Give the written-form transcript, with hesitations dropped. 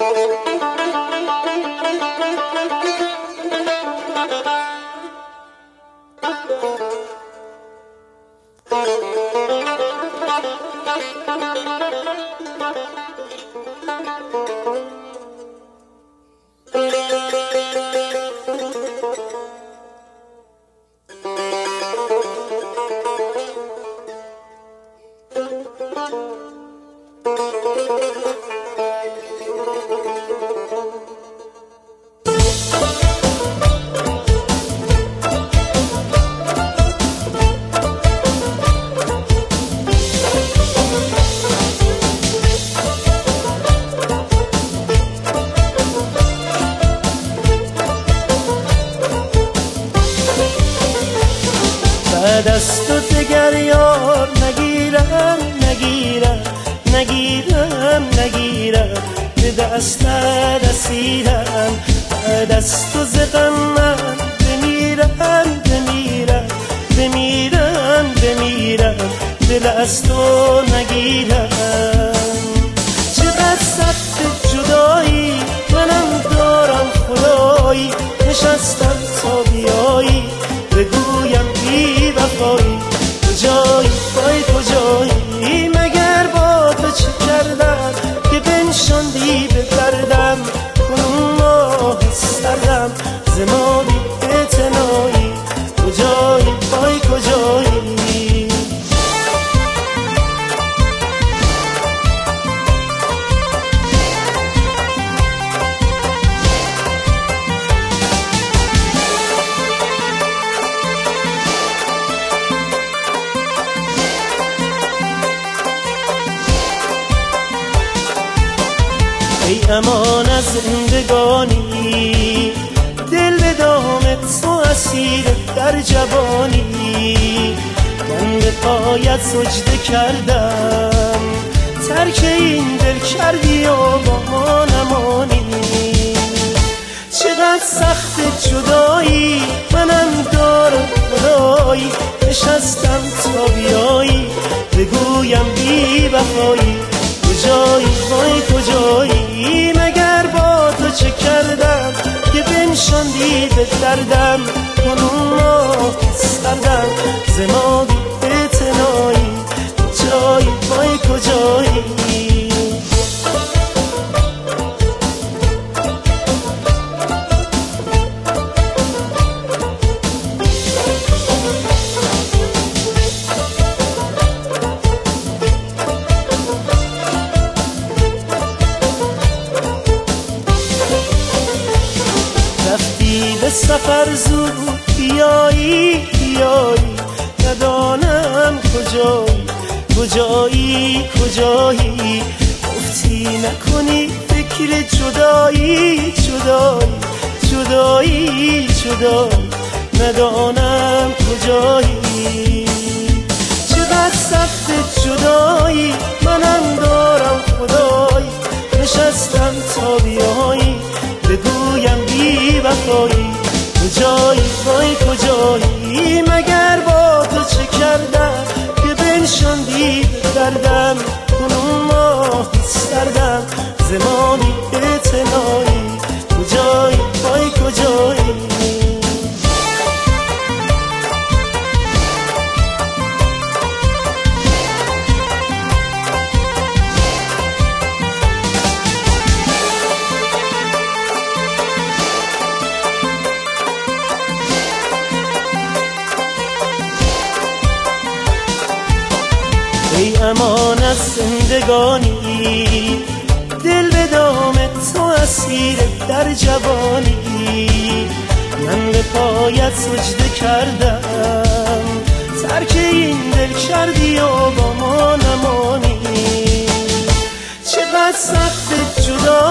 بعد از تو دگر یار نگیرم نگیرم نگیرم نگیرم به دست نرسیدم. بعد از تو ز غم من بمیرم بمیرم بمیرم بمیرم دل از تو نگیرم. چقدر سخت جدایی منم دارم خدایی، نشستم تا بیایی بگویم بی وفایی. کجایی وای کجایی، مگر با تو چه کردم که بنشاندی به دردم. کنون ماه سردم ز ما بی اعتنایی. کجایی وای کجایی. ای امان از زندگانی، دل به دام تو اسیر در جوانی. من به پایت سجده کردم، ترک این دل کردی و با ما نمانی. چقدر سخت جدایی منم دارم خدایی، نشستم تا بیایی بگویم بی وفایی. کجایی وای کجایی، مگر با تو چه کردم که بنشاندی به دردم. کنون ماه سردم ز ما بی اعتنایی. کجایی وای کجایی. به سفر زود بیایی بیایی، ندانم کجایی کجایی کجایی. گفتی نکنی فکر جدایی جدایی جدایی جدایی، ندانم کجایی. چقدر سخت جدایی منم دارم خدایی، نشستم تا بیایی بگویم بی وفایی. کجایی وای کجایی، مگر با تو چه کردم که بنشاندی به دردم. کنون ماه سردم ز ما بی اعتنایی. کجایی وای کجایی. ای امان از زندگانی، دل به دام تو اسیر در جوانی. من به پایت سجده کردم، ترک این دل کردی و با ما نمانی. چقدر سخت جدا